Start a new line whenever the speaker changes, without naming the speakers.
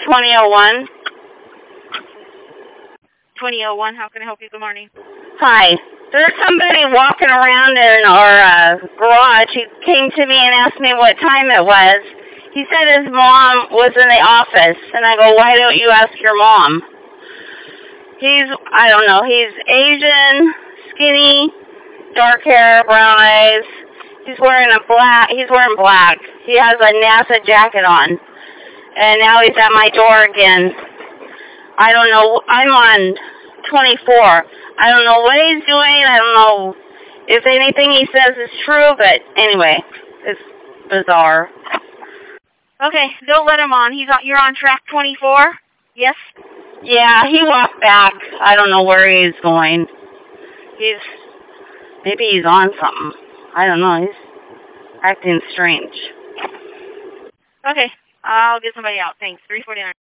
2001.
2001, how can I help you? Good morning.
Hi. There's somebody walking around in our garage. He came to me and asked me what time it was. He said his mom was in the office, and I go, why don't you ask your mom? I don't know, he's Asian, skinny, dark hair, brown eyes. He's wearing black. He has a NASA jacket on. And now he's at my door again. I don't know. I'm on 24. I don't know what he's doing. I don't know if anything he says is true, but anyway, it's bizarre.
Okay, don't let him on. You're on track 24? Yes?
Yeah, he walked back. I don't know where he's going. Maybe he's on something. I don't know. He's acting strange.
Okay, I'll get somebody out. Thanks. 349.